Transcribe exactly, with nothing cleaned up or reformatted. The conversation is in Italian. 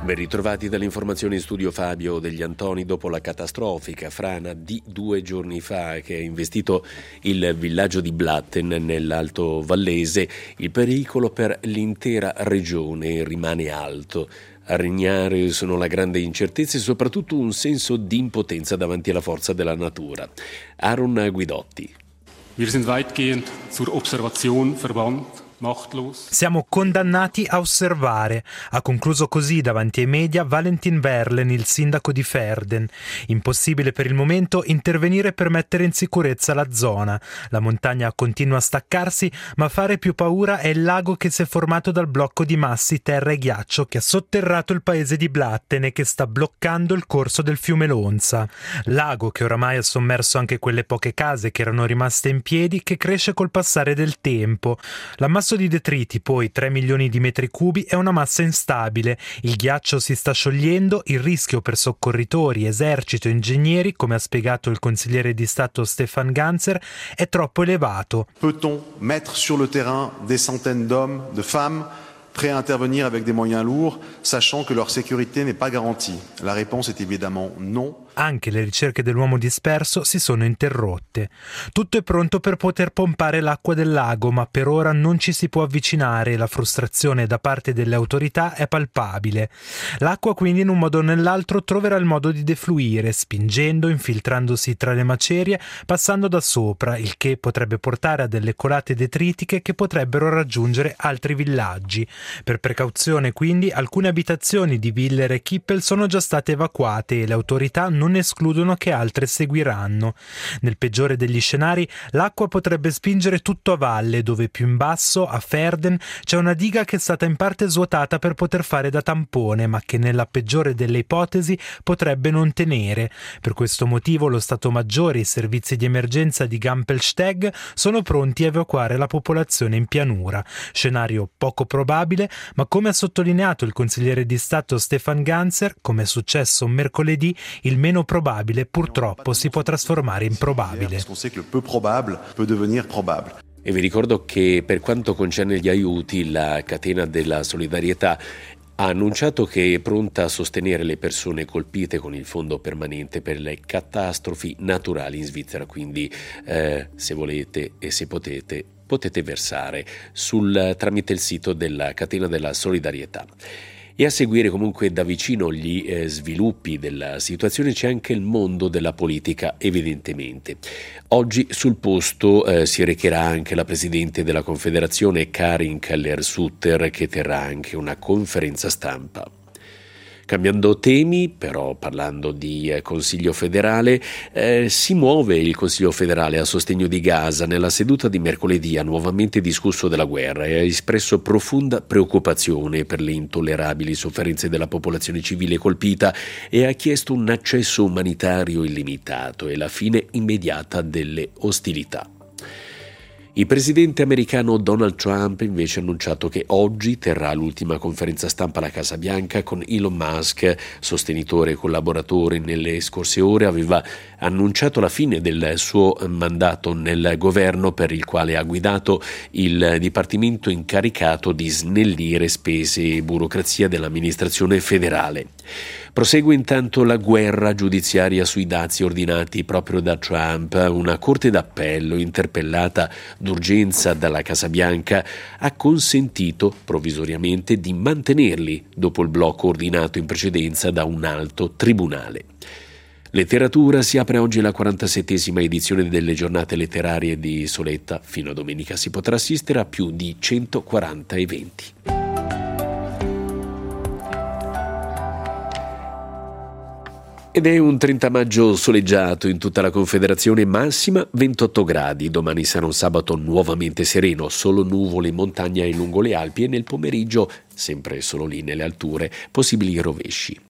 Ben ritrovati dalle informazioni in studio Fabio Degli Antoni. Dopo la catastrofica frana di due giorni fa che ha investito il villaggio di Blatten nell'Alto Vallese, il pericolo per l'intera regione rimane alto. A regnare sono la grande incertezza e soprattutto un senso di impotenza davanti alla forza della natura. Aaron Guidotti. Wir sind weitgehend zur Observation verbannt. Siamo condannati a osservare, ha concluso così davanti ai media Valentin Verlen, il sindaco di Verden. Impossibile per il momento intervenire per mettere in sicurezza la zona. La montagna continua a staccarsi, ma a fare più paura è il lago che si è formato dal blocco di massi, terra e ghiaccio che ha sotterrato il paese di Blatten e che sta bloccando il corso del fiume Lonza. Lago che oramai ha sommerso anche quelle poche case che erano rimaste in piedi, che cresce col passare del tempo. La massa di detriti, poi tre milioni di metri cubi, è una massa instabile. Il ghiaccio si sta sciogliendo, il rischio per soccorritori, esercito e ingegneri, come ha spiegato il consigliere di Stato Stefan Ganzer, è troppo elevato. Peut-on mettre sur le terrain des centaines d'hommes, de femmes, prêts à intervenir avec des moyens lourds, sachant que leur sécurité n'est pas garantie? La réponse est évidemment non. Anche le ricerche dell'uomo disperso si sono interrotte. Tutto è pronto per poter pompare l'acqua del lago, ma per ora non ci si può avvicinare e la frustrazione da parte delle autorità è palpabile. L'acqua quindi in un modo o nell'altro troverà il modo di defluire, spingendo, infiltrandosi tra le macerie, passando da sopra, il che potrebbe portare a delle colate detritiche che potrebbero raggiungere altri villaggi. Per precauzione quindi alcune abitazioni di Willer e Kippel sono già state evacuate e le autorità non non escludono che altre seguiranno. Nel peggiore degli scenari, l'acqua potrebbe spingere tutto a valle, dove più in basso, a Verden, c'è una diga che è stata in parte svuotata per poter fare da tampone, ma che nella peggiore delle ipotesi potrebbe non tenere. Per questo motivo lo Stato Maggiore e i servizi di emergenza di Gampelsteg sono pronti a evacuare la popolazione in pianura. Scenario poco probabile, ma come ha sottolineato il consigliere di Stato Stefan Ganzer, come è successo mercoledì, il meno probabile purtroppo si può trasformare in probabile. E vi ricordo che per quanto concerne gli aiuti, la catena della solidarietà ha annunciato che è pronta a sostenere le persone colpite con il fondo permanente per le catastrofi naturali in Svizzera, quindi eh, se volete e se potete potete versare sul, tramite il sito della catena della solidarietà. E a seguire comunque da vicino gli eh, sviluppi della situazione c'è anche il mondo della politica, evidentemente. Oggi sul posto eh, si recherà anche la presidente della Confederazione Karin Keller-Sutter, che terrà anche una conferenza stampa. Cambiando temi, però parlando di eh, Consiglio federale, eh, si muove il Consiglio federale a sostegno di Gaza. Nella seduta di mercoledì ha nuovamente discusso della guerra e ha espresso profonda preoccupazione per le intollerabili sofferenze della popolazione civile colpita e ha chiesto un accesso umanitario illimitato e la fine immediata delle ostilità. Il presidente americano Donald Trump invece ha annunciato che oggi terrà l'ultima conferenza stampa alla Casa Bianca con Elon Musk, sostenitore e collaboratore nelle scorse ore. Aveva annunciato la fine del suo mandato nel governo, per il quale ha guidato il dipartimento incaricato di snellire spese e burocrazia dell'amministrazione federale. Prosegue intanto la guerra giudiziaria sui dazi ordinati proprio da Trump. Una corte d'appello interpellata d'urgenza dalla Casa Bianca ha consentito provvisoriamente di mantenerli dopo il blocco ordinato in precedenza da un alto tribunale. Letteratura, si apre oggi la quarantasettesima edizione delle giornate letterarie di Soletta. Fino a domenica si potrà assistere a più di centoquaranta eventi. Ed è un trenta maggio soleggiato in tutta la Confederazione, massima ventotto gradi. Domani sarà un sabato nuovamente sereno, solo nuvole in montagna e lungo le Alpi, e nel pomeriggio, sempre solo lì nelle alture, possibili rovesci.